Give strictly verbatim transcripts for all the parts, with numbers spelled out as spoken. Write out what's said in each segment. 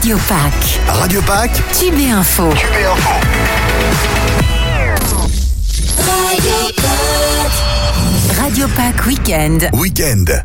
Radio Pack. Radio Pack. Tube et Info. Tube et Info. Radio Pack. Radio Pack Weekend. Weekend.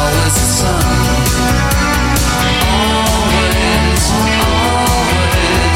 Always, always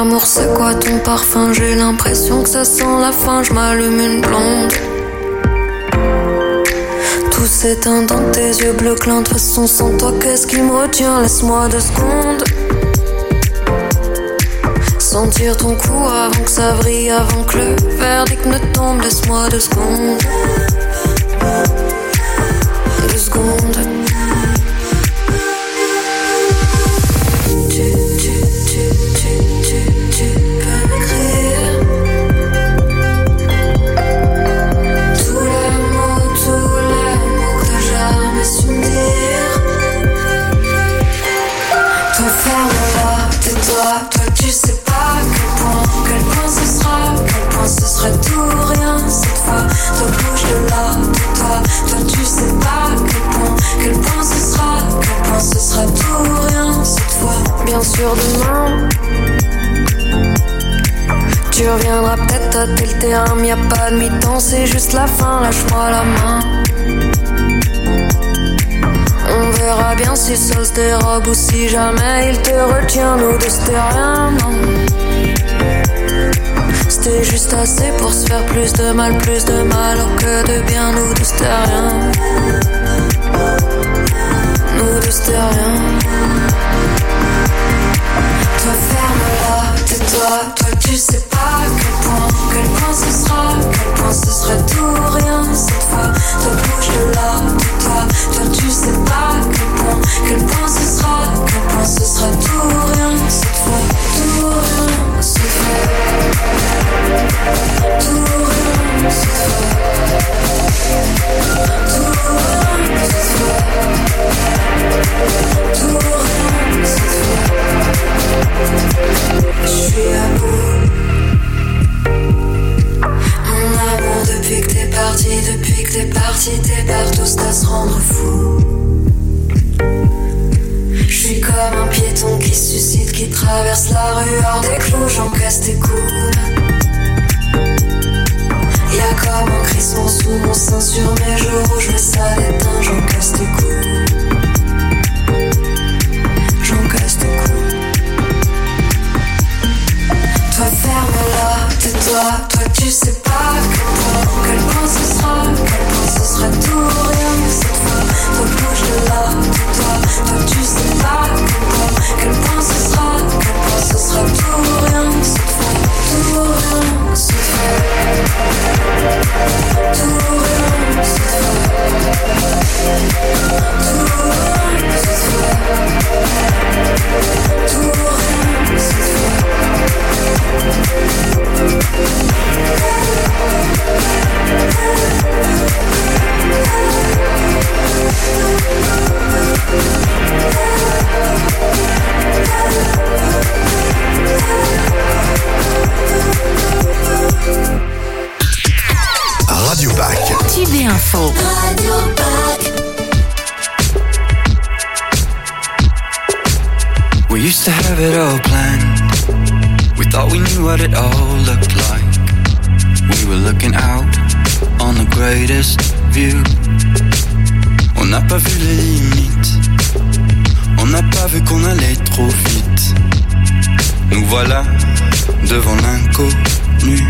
l'amour, c'est quoi ton parfum? J'ai l'impression que ça sent la fin, je m'allume une blonde. Tout s'éteint dans tes yeux bleus clins. De toute façon sans toi qu'est-ce qui me retient? Laisse-moi deux secondes. Sentir ton cou avant que ça vrille, avant que le verdict ne tombe. Laisse-moi deux secondes. Deux secondes. Tu, tu, tu, tu, tu, tu peux m'écrire tous les mots, tous les mots que t'as jamais su me dire. Toi ferme-la, tais-toi, toi tu sais pas à quel point, quel point ce sera, quel point ce serait tout rien cette fois. Toi bouge de là, tais-toi, toi tu sais pas à quel point, quel point ce sera, quel point ce sera tout rien cette fois. Bien sûr demain tu reviendras peut-être tâter le terrain, mais y'a pas de mi-temps, c'est juste la fin, lâche-moi la main. On verra bien si ça se dérobe ou si jamais il te retient. Nous deux c'était rien, non. C'était juste assez pour se faire plus de mal, plus de mal alors que de bien. Nous deux c'était rien. Nous deux c'était rien. Toi ferme-la, tais-toi, toi tu sais pas à quel point, quel point ce sera, quel point ce serait tout rien cette fois. Toi bouge de là, tais-toi, toi tu sais pas à quel point, quel point ce sera, quel point ce sera tout rien cette fois. Tout rien cette fois. Tout rien cette fois. Tout rien cette fois. Tout rien cette fois. Je suis à bout. Mon amour, depuis que t'es parti, depuis que t'es parti, t'es partout, c'est à se rendre fou. Je suis comme un piéton qui suscite, qui traverse la rue hors des clous, j'encaisse tes coups. Y'a comme un crissement sous mon sein sur mes jours où je mets ça d'éteint, j'encaisse tes coups. J'encaisse tes coups. Toi ferme-la, tais-toi, toi tu sais pas à quel point, quel point ce sera, quel point ce sera tout rien cette fois. Toi bouge de là, tais-toi, toi tu sais pas à quel point, quel point ce sera, quel point ce sera tout rien cette fois. Tout rien cette fois. Tout rien cette fois. Tout rien cette fois. Tout rien cette fois. Radio Pack. Tube et Info. Radio Pack. We used to have it all planned. We thought we knew what it all looked like. We were looking out on the greatest view. On n'a pas vu les limites. On n'a pas vu qu'on allait trop vite. Nous voilà devant l'inconnu.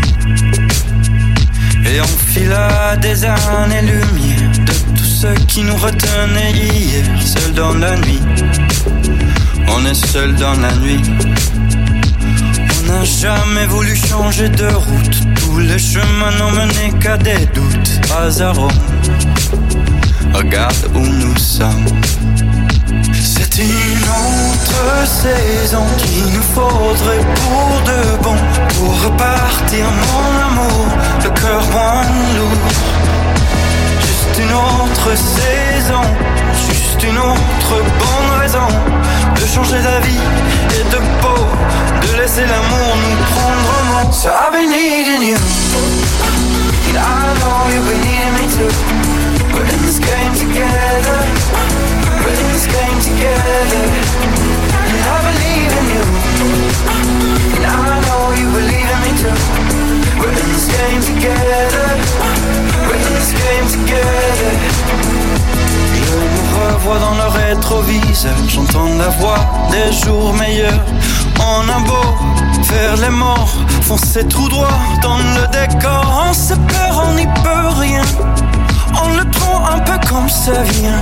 Et on fila des années-lumière de tout ce qui nous retenait hier. Seul dans la nuit, on est seul dans la nuit. On n'a jamais voulu changer de route. Tous les chemins n'ont mené qu'à des doutes. Pas à Rome, regarde où nous sommes. C'est une autre saison qu'il nous faudrait pour de bon. Pour repartir mon amour, le cœur moins lourd. Juste une autre saison, juste une autre bonne raison de changer d'avis et de peau, de laisser l'amour nous prendre en main. So I've been needing you, and I know you've been needing me too. We're in this game together, we're in this game together. And I believe in you, and I know you believe in me too. We're in this game together, we're in this game together. Je nous revois dans le rétroviseur, j'entends la voix des jours meilleurs. On a beau faire les morts, foncer tout droit dans le décor. On se perd, on n'y peut rien, on le prend un peu comme ça vient.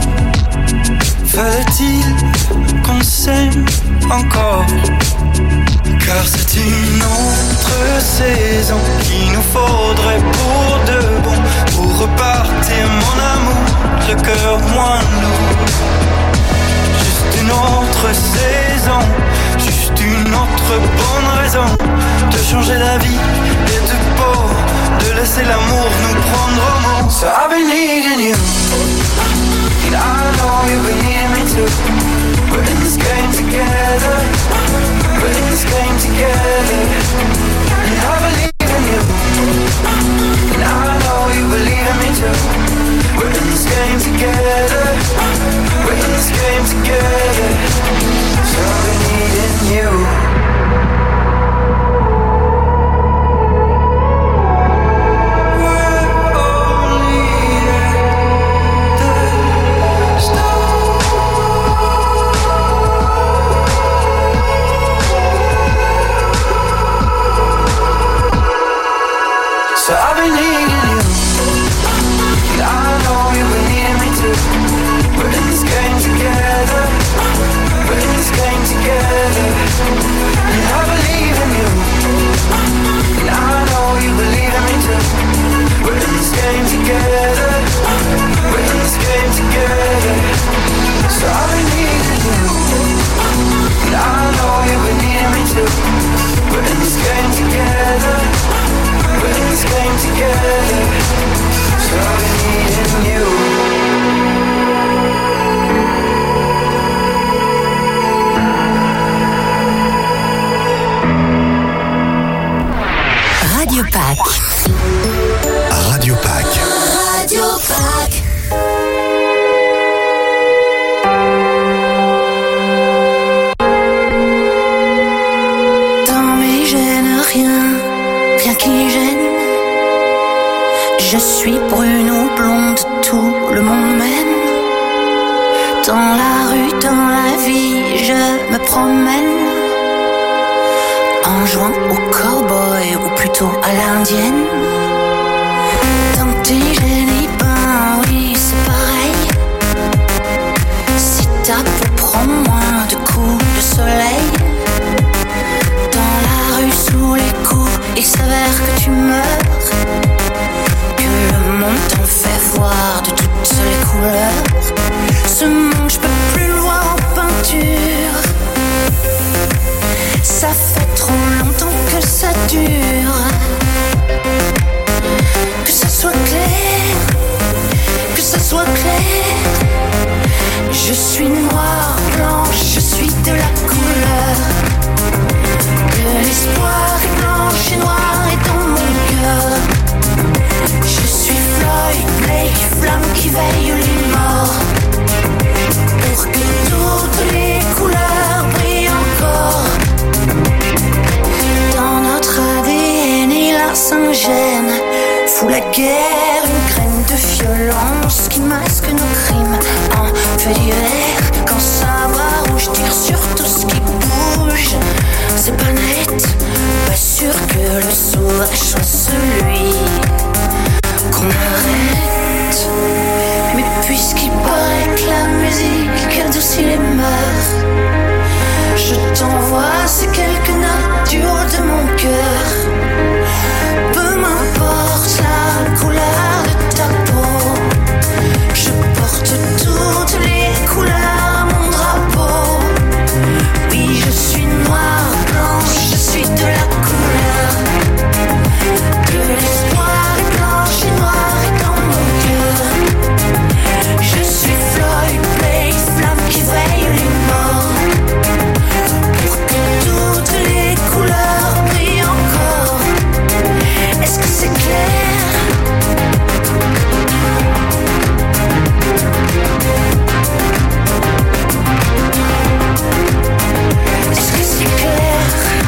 Fallait-il qu'on s'aime encore? Car c'est une autre saison qu'il nous faudrait pour de bon, pour repartir mon amour, le cœur moins lourd. Juste une autre saison, juste une autre bonne raison de changer la vie et de peau, de laisser l'amour nous prendre au mot. So I've been needing you, and I know you've been needing me too. We're in this game together, we're in this game together, and I believe in you, and I know you believe in me too. We're in this game together, we're in this game together, so I've been needing you. So I've been needing you, and I know you've been needing me too. We're in this game together, we're in this game together, and I believe in you, and I know you believe in me too. We're in this game together, we're in this game together. So I've been needing you, and I know you've been needing me too. We're in this game together, we're in this game together, so I've been needing you. Radio Pack. Radio Pack. Radio Pack. Dans mes gènes, rien, rien qui gêne. Je suis brune ou blonde, tout le monde m'aime. Dans la rue, dans la vie, je me promène. En jouant au cowboy ou plutôt à l'indienne. Dans tes gènes, eh ben oui, c'est pareil. Si ta peau prend moins de coups de soleil. Dans la rue, sous les coups, il s'avère que tu meurs. Que le monde t'en fait voir de toutes les couleurs. Ce monde, je peux plus le voir en peinture. Ça fait trop longtemps que ça dure. Que ça soit clair, que ça soit clair. Je suis noire, blanche, je suis de la couleur. De l'espoir est blanche et noire est dans mon cœur. Je suis Floyd, Blake, flamme qui veille les morts. Pour que toutes les couleurs brillent encore. Dans notre A D N et la Saint-Gène fout la guerre, une graine de violence qui masque nos crimes en feu d'hiver. Quand ça va rouge, tire sur tout ce qui bouge. C'est pas net, pas sûr que le sauvage soit celui qu'on arrête. Mais puisqu'il paraît que la musique adoucit les mœurs, je t'envoie ces quelques notes du haut de mon cœur. Peu m'importe la couleur de ta peau, je porte toutes les couleurs à mon drapeau. Oui, je suis noire, blanche, je suis de la couleur. De l'espoir est blanche et noire est dans mon cœur. Je suis Floyd, Blake, flamme qui veille les morts. Pour que toutes les couleurs brillent encore. Est-ce que c'est clair? Est-ce que c'est clair?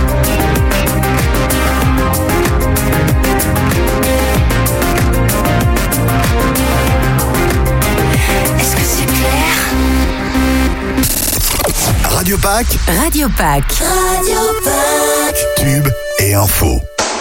Est-ce que c'est clair? Radio Pack. Radio Pack. Radio Pack. Tube et info.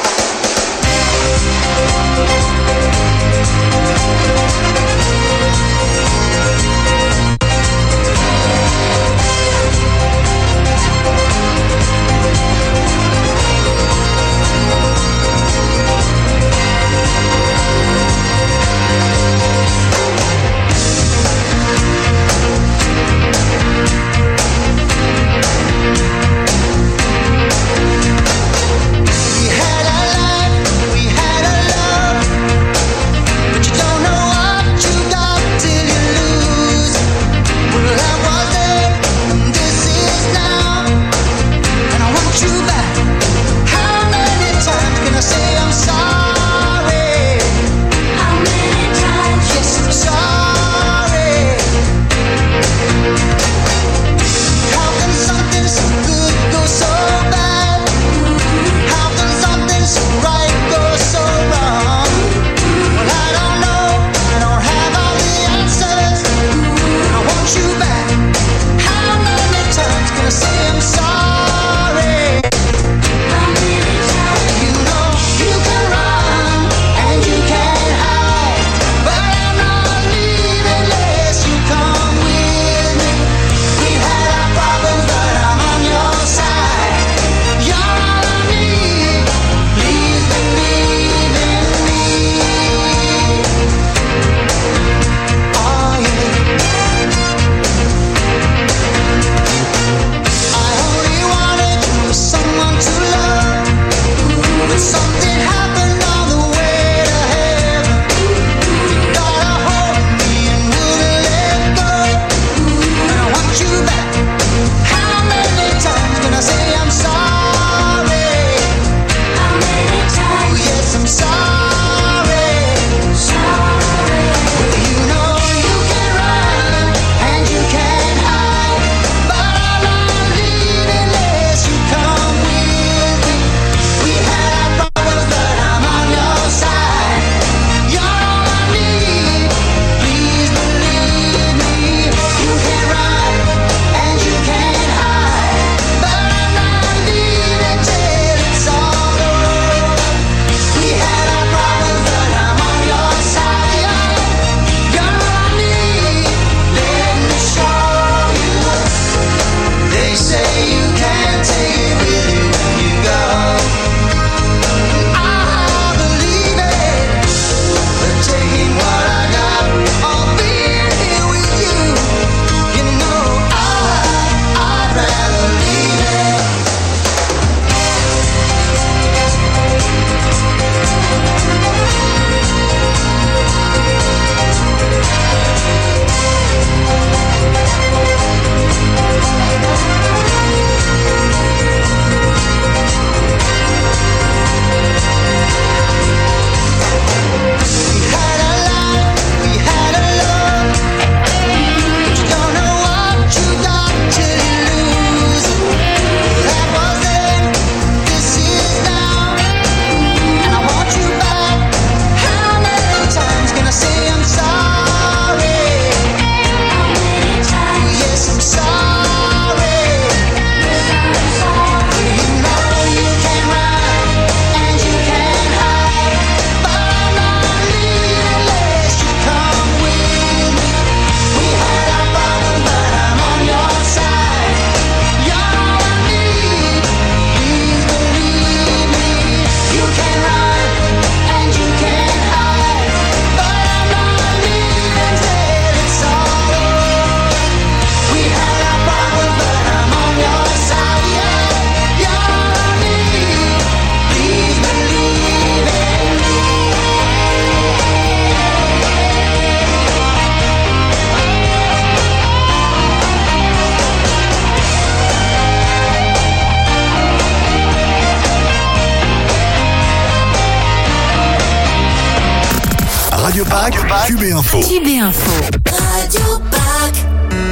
Radio Pack, Tube et Info. Tube et Info. Radio Pack.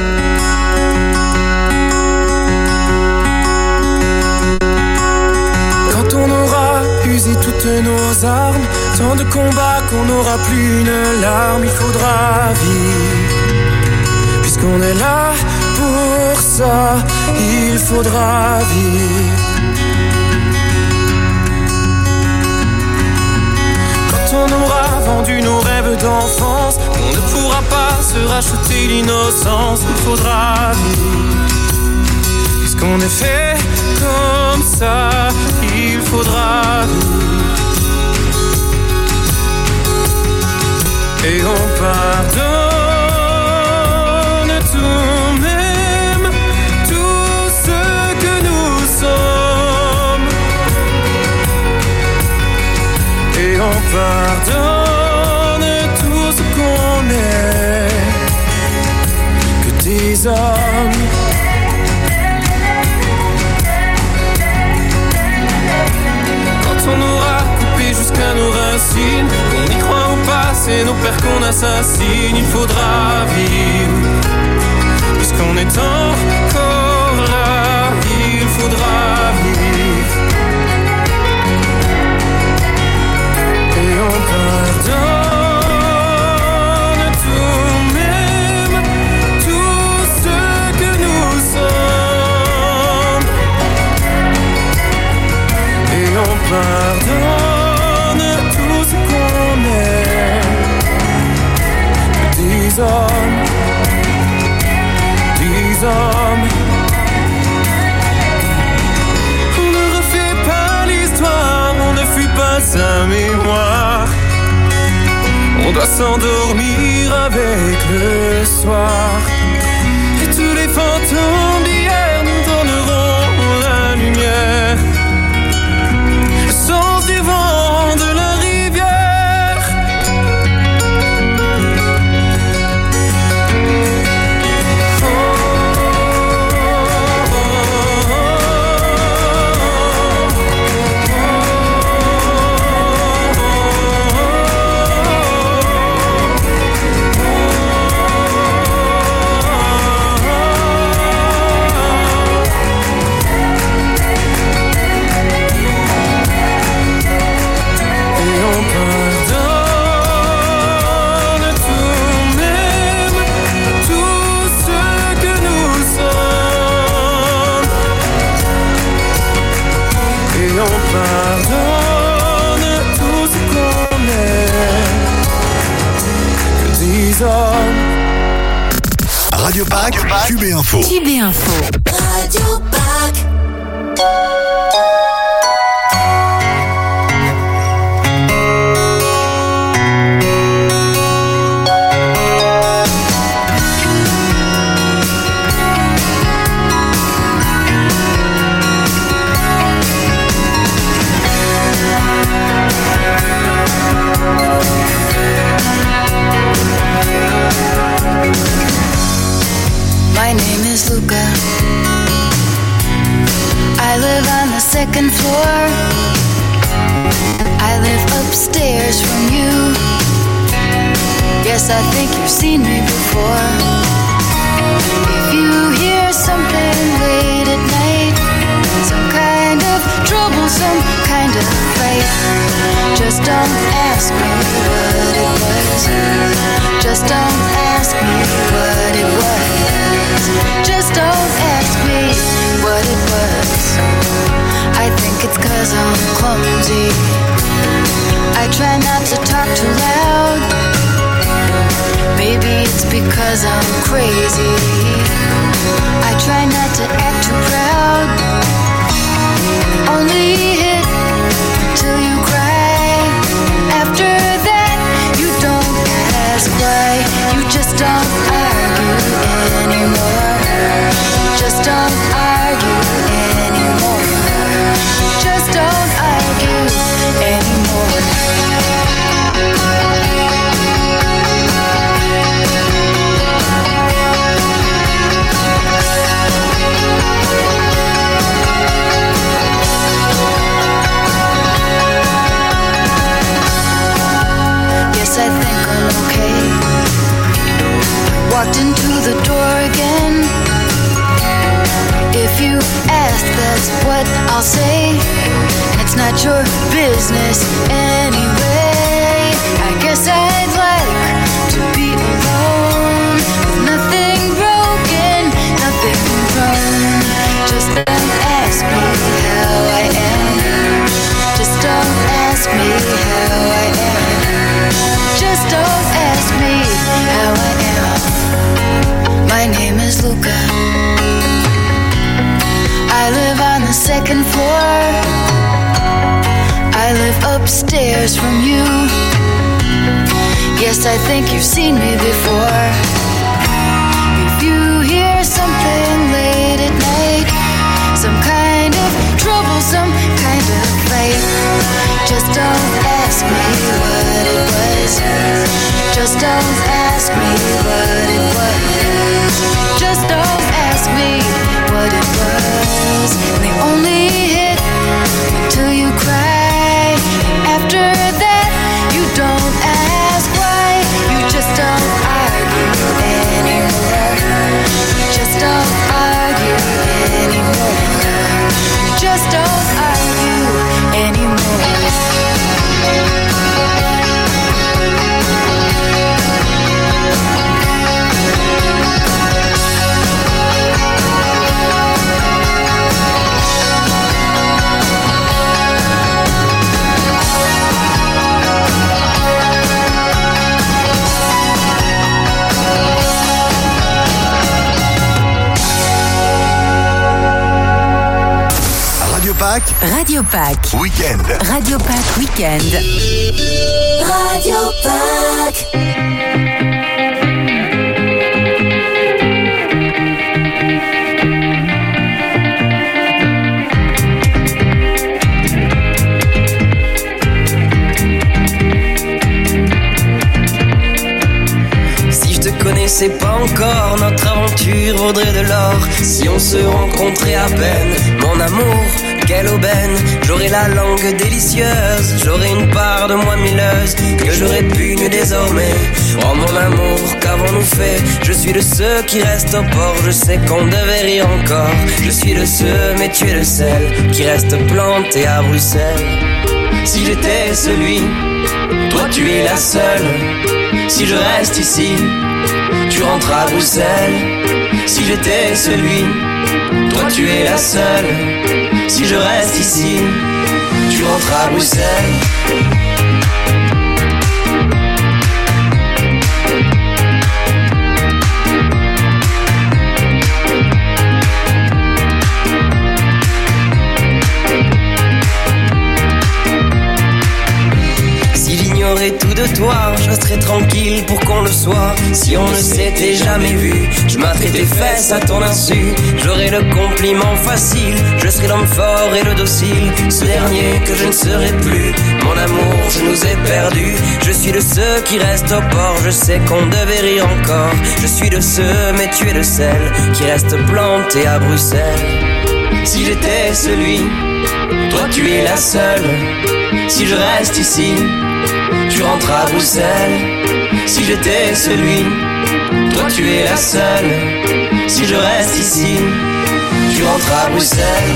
Quand on aura usé toutes nos armes, tant de combats qu'on n'aura plus une larme, il faudra vivre. Puisqu'on est là pour ça, il faudra vivre. on aura vendu nos rêves d'enfance, on ne pourra pas se racheter l'innocence. Il faudra vivre, puisqu'on est fait comme ça. Il faudra vivre, et on pardonne tout, même tout ce que nous sommes. Et on pardonne tout ce qu'on est, que des hommes. Quand on aura coupé jusqu'à nos racines, qu'on y croit ou pas, c'est nos pères qu'on assassine. Il faudra vivre, puisqu'on est encore là. Il faudra vivre, et on pardonne tout, même tout ce que nous sommes. Et on pardonne tout ce qu'on est. Dix hommes, dix hommes. On ne refait pas l'histoire, on ne fuit pas sa mémoire. On doit s'endormir avec le soir. Et tous les fantômes d'hier nous donneront la lumière. Le sens du vent de la rivière. Oh, oh, oh, pardonne tout ce qu'on est, que dix hommes. Radio Pack, Q B Info. Q B Info. Radio Pack. My name is Luca. I live on the second floor. I live upstairs from you. Yes, I think you've seen me before. If you hear something late at night, some kind of trouble, some kind of fight, just don't ask me what it was. Just don't ask me what it was. Just don't ask me what it was. I think it's 'cause I'm clumsy. I try not to talk too loud. Maybe it's because I'm crazy. I try not to act too proud. Only hit till you cry. After that, you don't ask why. You just don't argue anymore. Just don't argue anymore. Just don't argue anymore. Yes, I think I'm okay. Walked into the door again. If you ask, that's what I'll say. And it's not your business anyway. I guess I'd like to be alone, with nothing broken, nothing wrong. Just don't ask me how I am. Just don't ask me how I am. second floor. I live upstairs from you. Yes, I think you've seen me before. If you hear something late at night, some kind of trouble, some kind of fight, just don't ask me what it was. Just don't ask me what it was. Just don't ask me what it was. And they only hit until you cry. After that, you don't ask why. You just don't argue anymore. You just don't argue anymore. You just don't argue anymore. Radio Pack Weekend. Radio Pack Weekend. Radio Pack. Si je te connaissais pas encore, notre aventure vaudrait de l'or. Si on se rencontrait à peine, mon amour, quelle aubaine. J'aurais la langue délicieuse, j'aurais une part de moi milleuse que j'aurais pu nu désormais. Oh mon amour, qu'avons-nous fait? Je suis de ceux qui restent au port, je sais qu'on devait rire encore. Je suis de ceux, mais tu es le seul qui reste planté à Bruxelles. Si j'étais celui, toi tu es la seule. Si je reste ici, tu rentres à Bruxelles. Si j'étais celui, toi tu es la seule. Si je reste ici, tu rentres à Bruxelles. J'ignorais tout de toi, je serais tranquille pour qu'on le soit. Si on ne s'était jamais vu, je m'attrais tes fesses à ton insu. J'aurais le compliment facile, je serais l'homme fort et le docile. Ce dernier que je ne serai plus, mon amour, je nous ai perdus. Je suis de ceux qui restent au port, je sais qu'on devait rire encore. Je suis de ceux, mais tu es le seul qui reste planté à Bruxelles. Si j'étais celui, toi tu es la seule. Si je reste ici, tu rentres à Bruxelles. Si j'étais celui, toi tu es la seule. Si je reste ici, tu rentres à Bruxelles.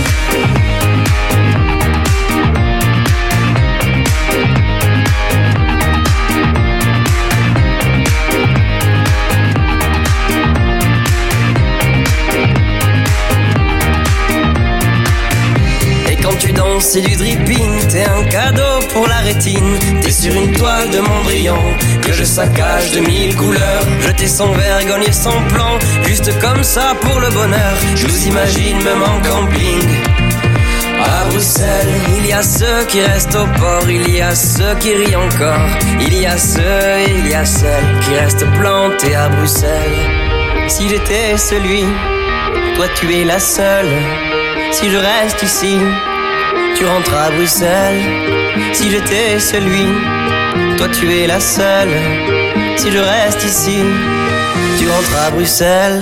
Quand tu danses, c'est du dripping, t'es un cadeau pour la rétine. T'es sur une toile de Mondrian que je saccage de mille couleurs. Jeter sans vergogne et sans plan, juste comme ça pour le bonheur. Je vous imagine même en camping à Bruxelles. Il y a ceux qui restent au port, il y a ceux qui rient encore. Il y a ceux et il y a celles qui restent plantés à Bruxelles. Si j'étais celui, toi tu es la seule. Si je reste ici, tu rentres à Bruxelles. Si j'étais celui, toi tu es la seule. Si je reste ici, tu rentres à Bruxelles.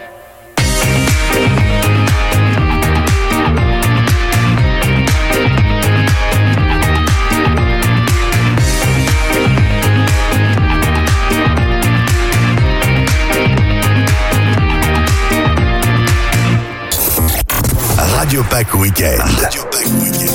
Radio Pack Weekend. Radio Pack Weekend.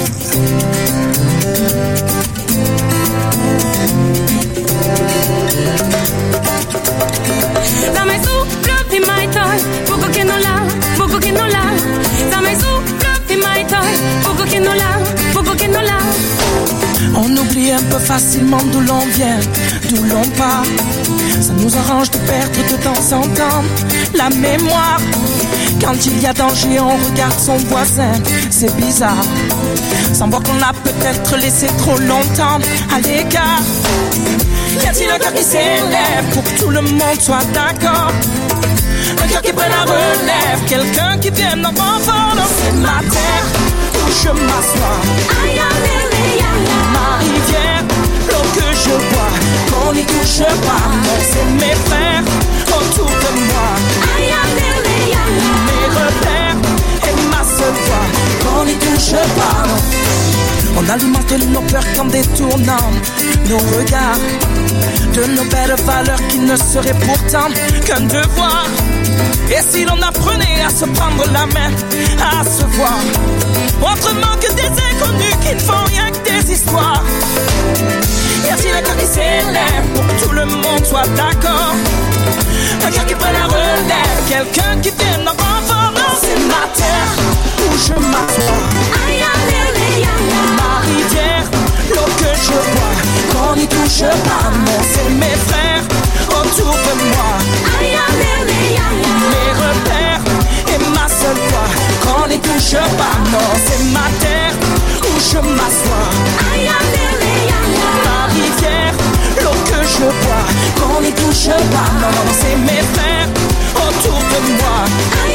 Dame su, my toy, poco que no la, poco que no la. Dame su, my toy, poco que no la, poco que no la. On oublie oublier un peu facilement d'où l'on vient, d'où l'on part. Ça nous arrange de perdre de temps en temps la mémoire. Quand il y a danger, on regarde son voisin, c'est bizarre. Sans voir qu'on a peut-être laissé trop longtemps à l'écart. Y a-t-il un cœur qui s'élève pour que tout le monde soit d'accord? Un cœur qui prenne la relève, quelqu'un qui vienne en renfort. Non, c'est ma terre où je m'assois. Ma rivière, l'eau que je bois, qu'on n'y touche pas. Non, c'est mes frères autour de moi. Mes repères et ma seule voix, qu'on n'y touche pas. Non. On alimente nos peurs qu'en détournant nos regards de nos belles valeurs qui ne seraient pourtant qu'un devoir. Et si l'on apprenait à se prendre la main, à se voir autrement que des inconnus qui ne font rien que des histoires. Y a-t-il un cœur qui s'élève pour que tout le monde soit d'accord? Un cœur qui prenne la relève, quelqu'un qui vienne en renfort. Non, c'est ma terre où je m'assois. Ma rivière, l'eau que je bois, qu'on n'y touche pas. Non, c'est mes frères autour de moi. Mes repères et ma seule voix, qu'on n'y touche pas. Non, c'est ma terre où je m'assois. Ma rivière, l'eau que je bois, qu'on n'y touche pas. Non, c'est mes frères autour de moi.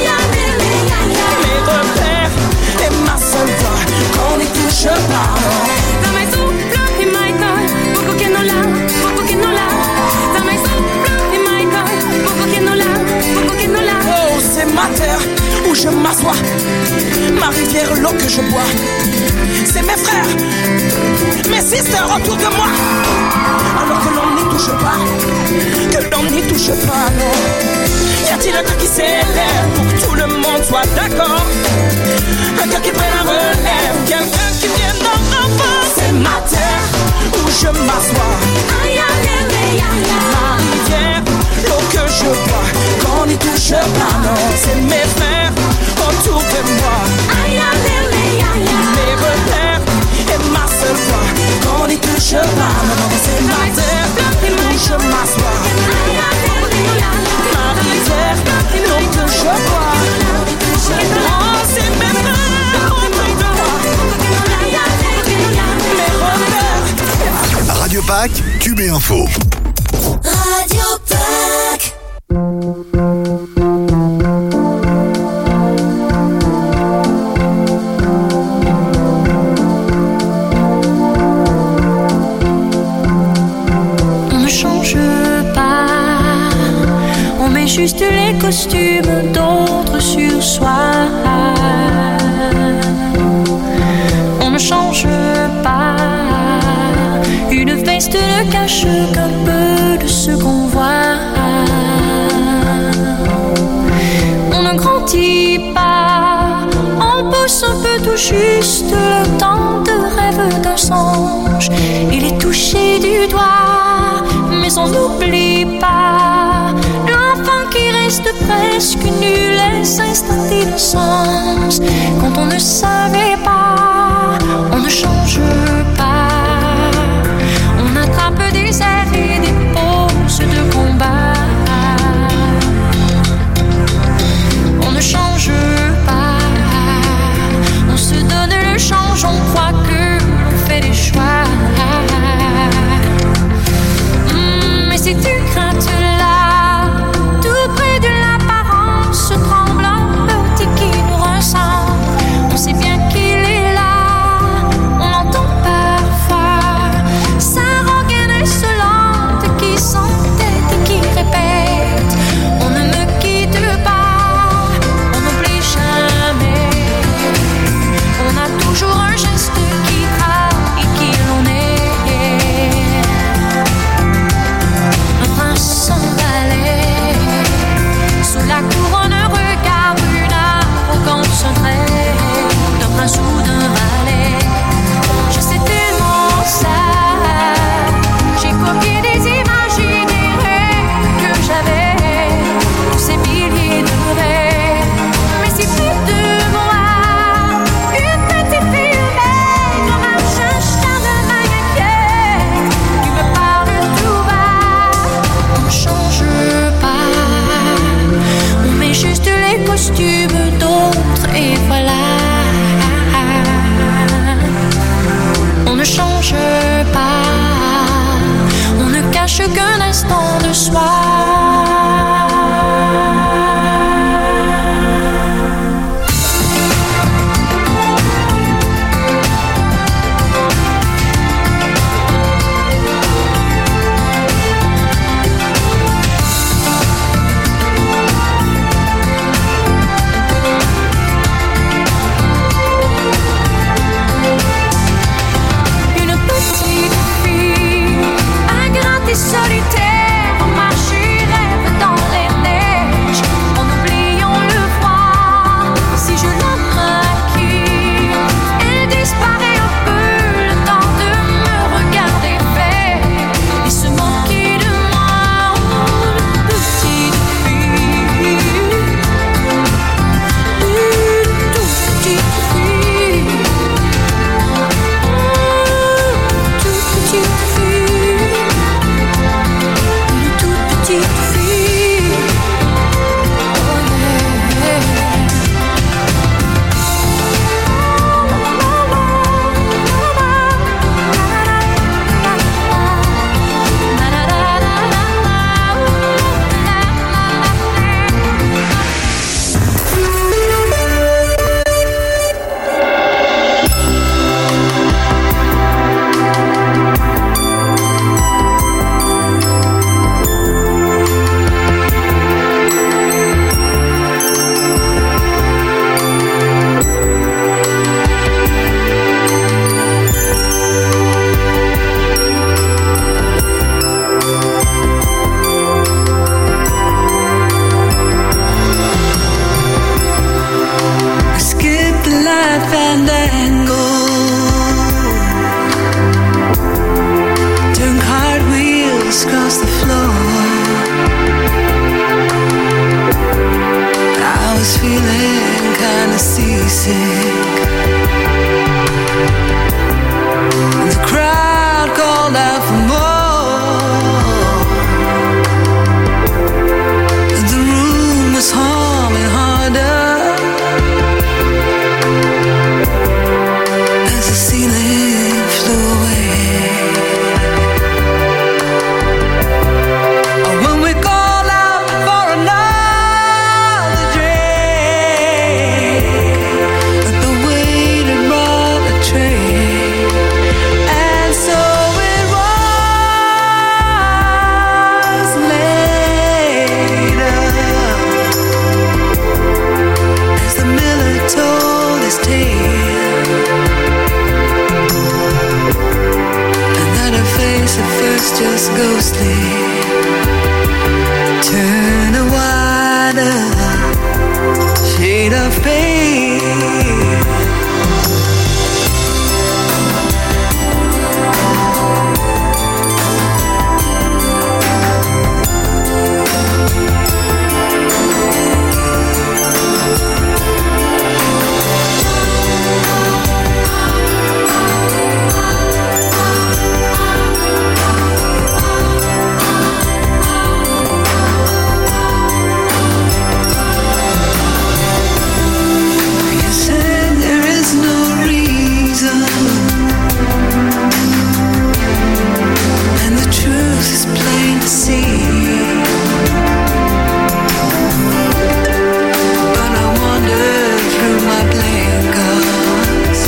Mes repères et ma seule voix, qu'on n'y touche pas. Dame soplo y my God, poco que no la, poco que no la. Dame soplo y my God, poco que no la, poco que no la. Oh, c'est ma terre où je m'assois. Ma rivière, l'eau que je bois. C'est mes frères, mes sisters autour de moi. Alors que l'on n'y touche pas, que l'on n'y touche pas, non. Y a-t-il un cœur qui s'élève pour que tout le monde soit d'accord? Un cœur qui prenne la relève, quelqu'un qui vienne en renfort. C'est ma terre où je m'assois. Ma rivière, l'eau que je bois, qu'on n'y touche pas, non. C'est mes frères autour de moi. Mes repères et ma seule voix, qu'on n'y touche pas, non. C'est ma terre où je m'assois. Ma rivière, l'eau que je bois, oh, c'est mes frères autour de moi. Mes repères. Radio Pâques, Cube et Info. Radio Pâques. On ne change pas, on met juste les costumes d'autres sur soi. On ne change pas, une veste ne cache qu'un peu de ce qu'on voit. On ne grandit pas, on pousse un peu tout juste le temps de rêve d'un songe. Il est touché du doigt, mais on n'oublie pas l'enfant qui reste presque nu, les instants d'innocence. Quand on ne savait pas, on ne change pas, on attrape des airs et des poses de combat. On ne change pas, on se donne le change, on croit que l'on fait des choix. Mmh, mais si tu craintes là, tout près de l'apparence tremblant, petit qui nous ressemble, on sait bien qu'il crisscross the floor. I was feeling kinda seasick. And the crowd called out for more. The room was humming harder as the ceiling flew away. When we called out for another drink, the waiter brought a tray, and so it was later as the miller told his tale, and that her face at first just ghostly turn a wider shade of pale. You said there is no reason, and the truth is plain to see. But I wandered through my blinkers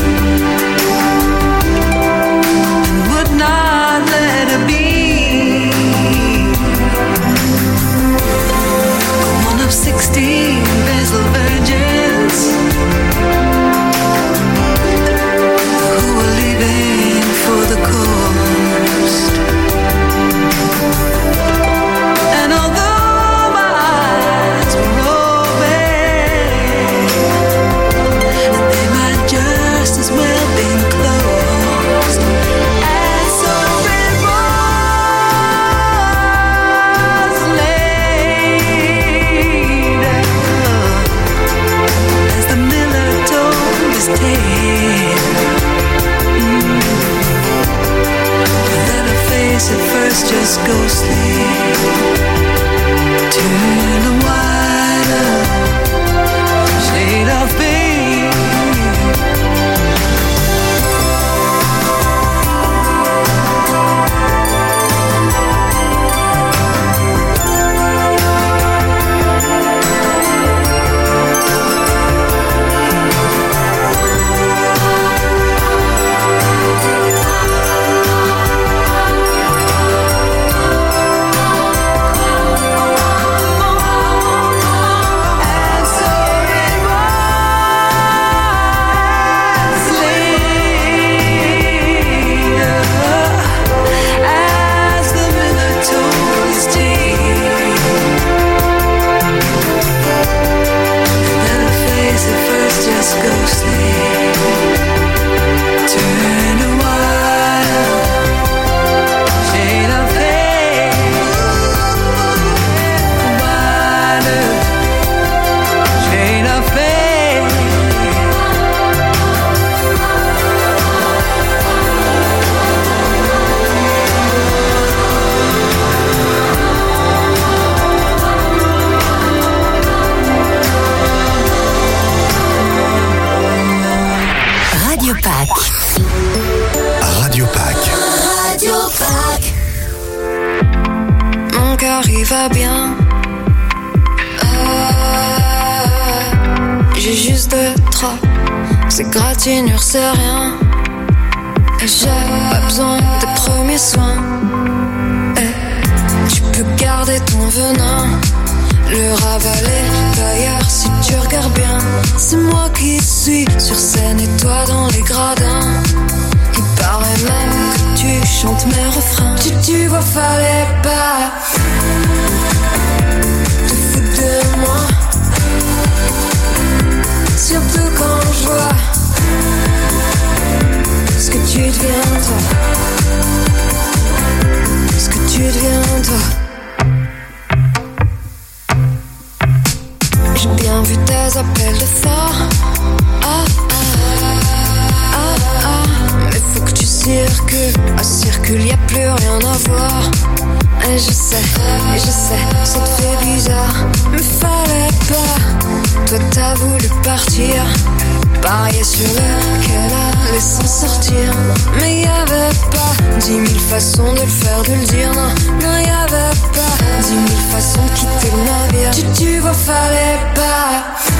and would not let it be. One of sixteen Basil virgins who were leaving for the coast. And although my eyes were open, they might just as well been closed. And so it was later as the miller told his tale, mm, that her face at first just ghostly turned a wider shade of pale. And so it was later as the miller told his tale, that her face at first just ghostly turned a wider shade of pale, wider shade of pale. Radio Pack. Radio Pack. Mon cœur il va bien. Ah, j'ai juste deux, trois. Ces gratinures c'est rien. Et j'ai pas besoin de premiers soins. Eh, tu peux garder ton venin, le ravaler d'ailleurs si tu regardes bien. C'est moi qui suis sur scène et toi dans les gradins. Il paraît même que tu chantes mes refrains. Tu, tu vois, fallait pas te foutre de moi, surtout quand je vois ce que tu deviens toi, ce que tu deviens. qu'il n'y a plus rien à voir. Et je sais, et je sais, ça te fait bizarre, mais fallait pas. Toi t'as voulu partir, parier sur le qu'elle allait s'en sortir. Mais y'avait pas dix mille façons de le faire, de le dire. Non, non y'avait pas dix mille façons de quitter le navire. Tu, tu vois, fallait pas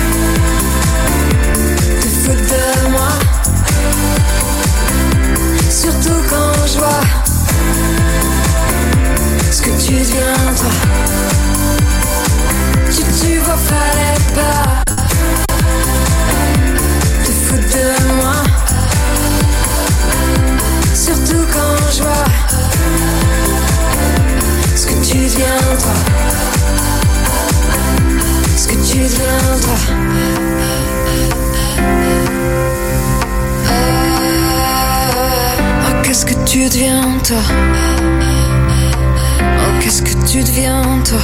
te foutre de moi. Surtout quand je vois ce que tu deviens toi. Tu, tu vois, fallait pas te foutre de moi. Surtout quand je vois ce que tu deviens toi. Ce que tu deviens toi. Oh, qu'est-ce que tu deviens toi. Oh, qu'est-ce que tu deviens, toi.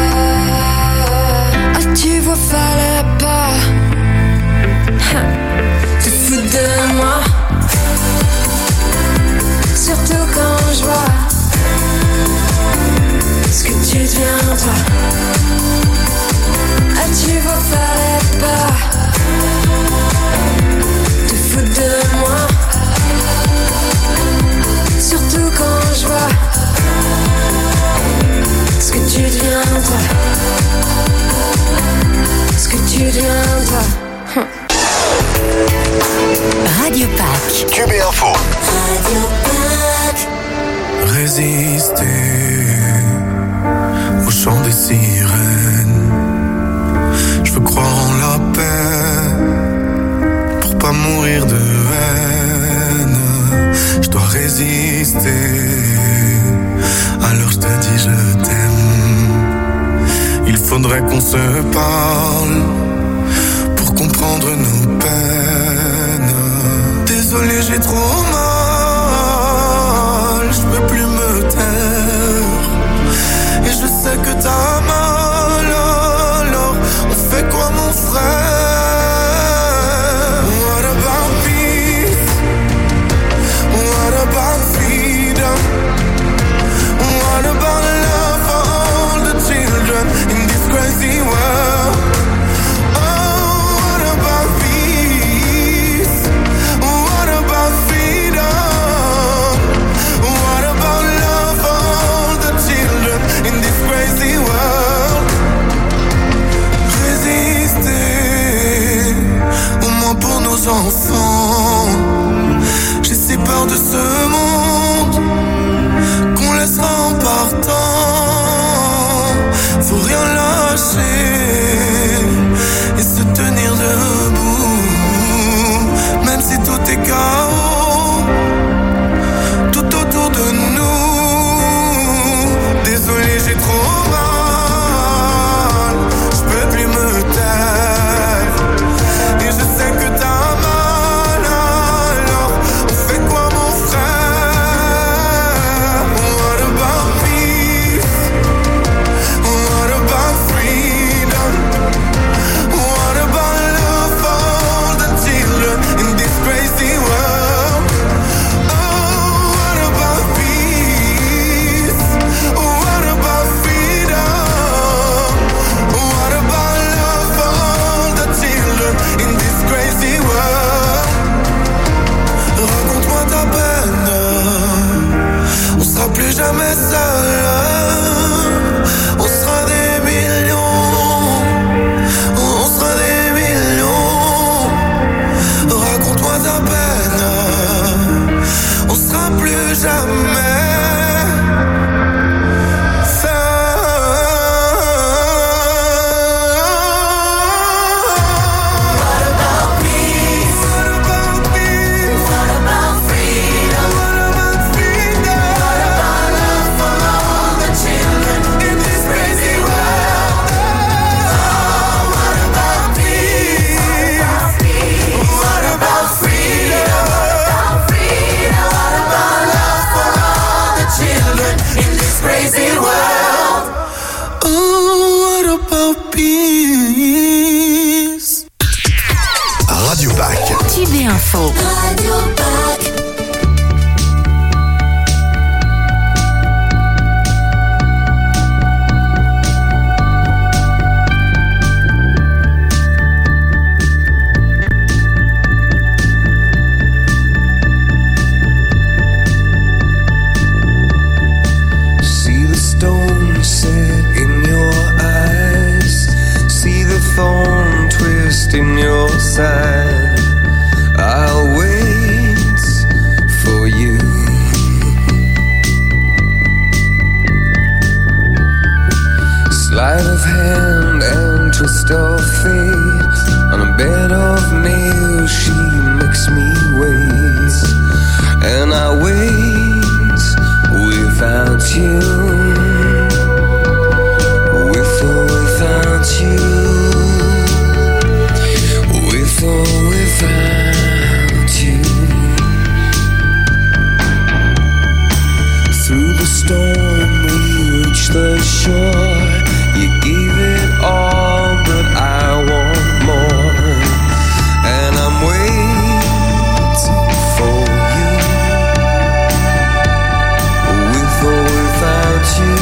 Ah, tu vois, fallait pas te foutre de moi. Surtout quand je vois ce que tu deviens, toi. Ah, tu vois, fallait pas te foutre de moi. Surtout quand je vois ce que tu deviens, toi. Ce que tu deviens, toi. Hum. Radio Pack. Q B Info. Radio Pack. Résister au chant des sirènes. Je veux croire en la paix pour pas mourir de haine. Je dois résister. Alors je te dis je t'aime. Il faudrait qu'on se parle pour comprendre nos peines. Désolé, j'ai trop mal, je peux plus me taire. Et je sais que t'as mal, alors on fait quoi mon frère? What about peace? What about freedom? What about love for all the children in this crazy world? Oh, what about peace? What about freedom? What about love for all the children in this crazy world? Résister, au moins pour nos enfants. J'ai si peur de ce monde qu'on laissera en partant. Faut rien lâcher et se tenir debout, même si tout est chaos tout autour de nous. Désolé, j'ai trop mal, je peux plus me taire. Et je sais que t'as mal, alors on fait quoi mon frère? What about peace? What about freedom? What about love for all the children in this crazy world? Oh, what about peace? What about freedom? What about love for all the children in this crazy world? Raconte-moi ta peine, on sera plus jamais seul. On sera des millions, on sera des millions. Raconte-moi ta peine, on sera plus jamais sleight of hand and twist of fate. On a bed of nails she makes me wait. And I wait without you. With or without you. With or without you. Through the storm we reach the shore. You gave it all, but I want more. And I'm waiting for you. With or without you.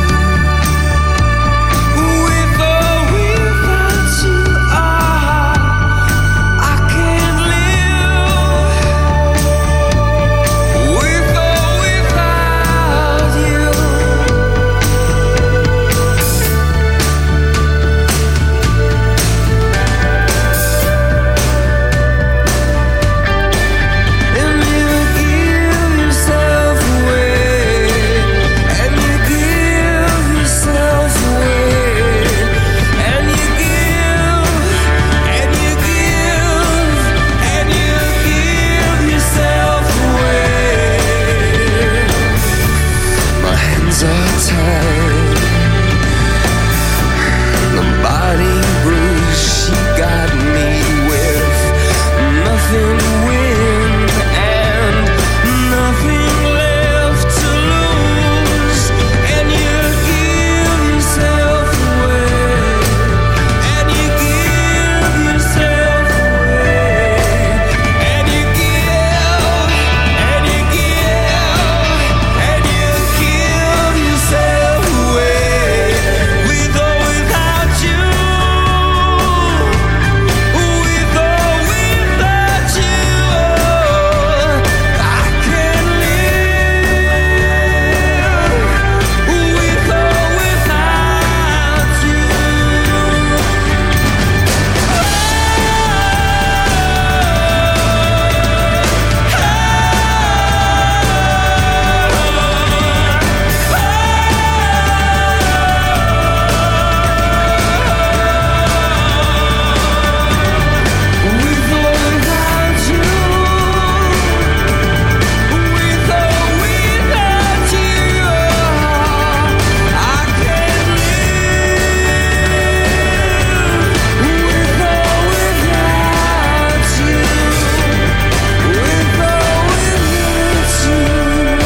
With or without you, ah, I can't live. With or without you. And you give yourself away. And you give yourself away. And you give, and you give, and you give yourself away. My hands are tied. The body bruise she got me with. Nothing to win and nothing left to lose. And you give yourself away. And you give yourself away. And you give, and you give, and you give yourself away. With or without you. With or without you. I can't live. With or without you. With or without you. With or without you. I can't live. With or without you. With or without you.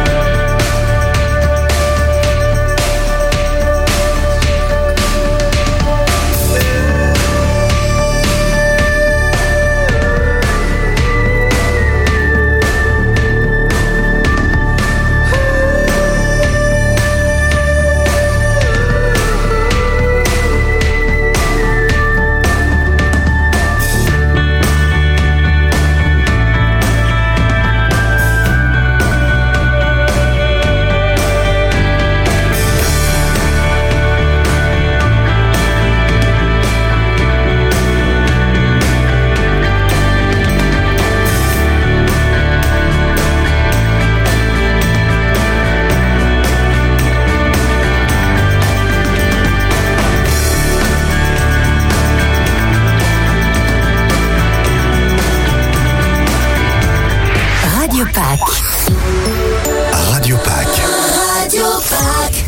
Radio Pack. Radio Pack. Radio Pack.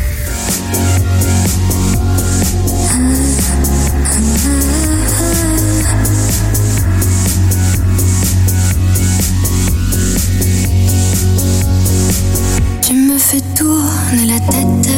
Tu me fais tourner la tête.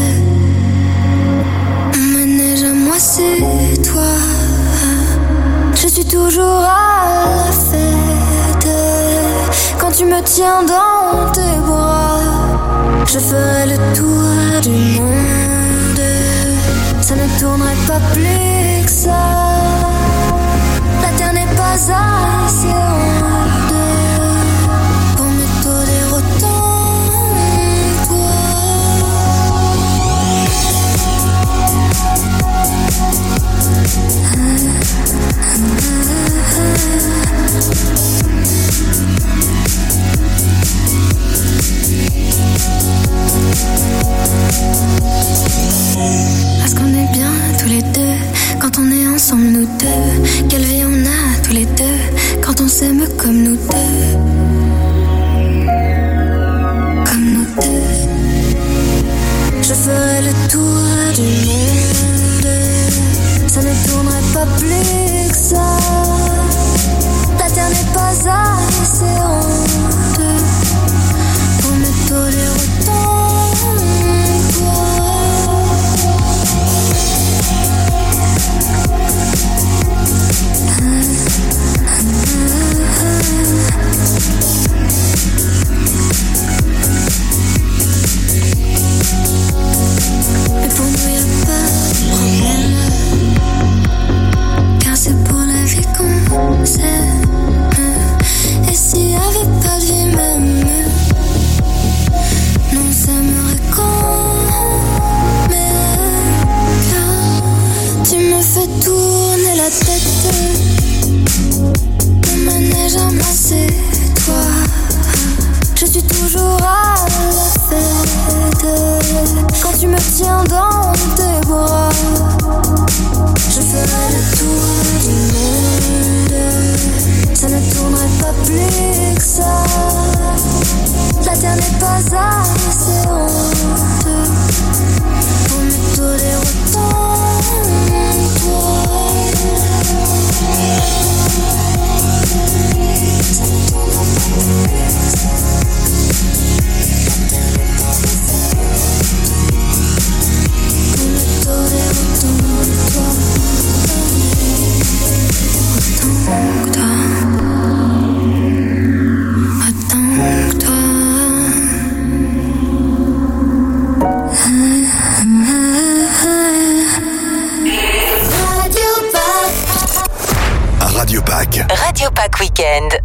Manège à moi, c'est toi. Je suis toujours à la fête. Quand tu me tiens dans tes bras, je ferai le tour du monde. Ça ne tournerait pas plus que ça. La terre n'est pas assez ronde pour me donner autant de Parce qu'on est bien deux. Quelle vie on a tous les deux quand on s'aime comme nous deux. Comme nous deux. Je ferai le tour du monde. Ça ne tournerait pas plus que ça. La terre n'est pas assez honte pour me tolérer autant que toi. Mais pour nous y'a pas de problème, car c'est pour la vie qu'on s'aime. Et s'il y avait pas de vie même, non, ça m'aurait quand même. Car tu me fais tourner la tête. Mon manège à moi c'est toi. Je suis toujours à la fête. Quand tu me tiens dans tes bras, je ferai le tour du monde. Ça ne tournerait pas plus que ça. La terre n'est pas assez honte pour me tolérer autant que toi. Ça ne tournerait pas plus que ça. Pour me tolérer autant que toi. Autant que toi. Radio Pack. Radio Pack Weekend.